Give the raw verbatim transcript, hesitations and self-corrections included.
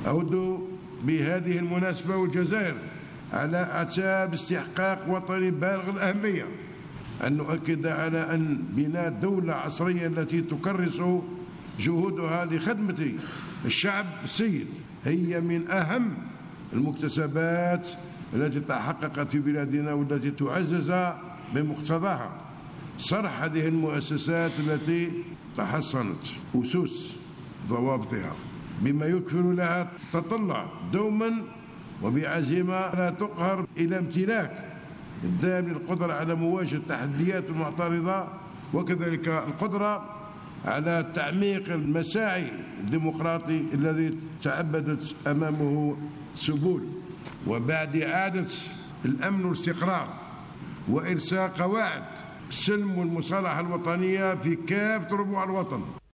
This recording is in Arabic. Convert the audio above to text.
أود بهذه المناسبة والجزائر على أعتاب استحقاق وطني بالغ الأهمية أن نؤكد على أن بناء دولة عصرية التي تكرس جهودها لخدمة الشعب السيد هي من أهم المكتسبات التي تحققت في بلادنا والتي تعزز بمقتضاها صرح هذه المؤسسات التي تحصنت أسس ضوابطها، بما يكفل لها تطلع دوما وبعزيمة لا تقهر إلى امتلاك الدائم للقدرة على مواجهة التحديات المعترضة، وكذلك القدرة على تعميق المساعي الديمقراطي الذي تعبدت أمامه سبل. وبعد إعادة الأمن والاستقرار وإرساء قواعد السلم والمصالحة الوطنية في كافة ربوع الوطن.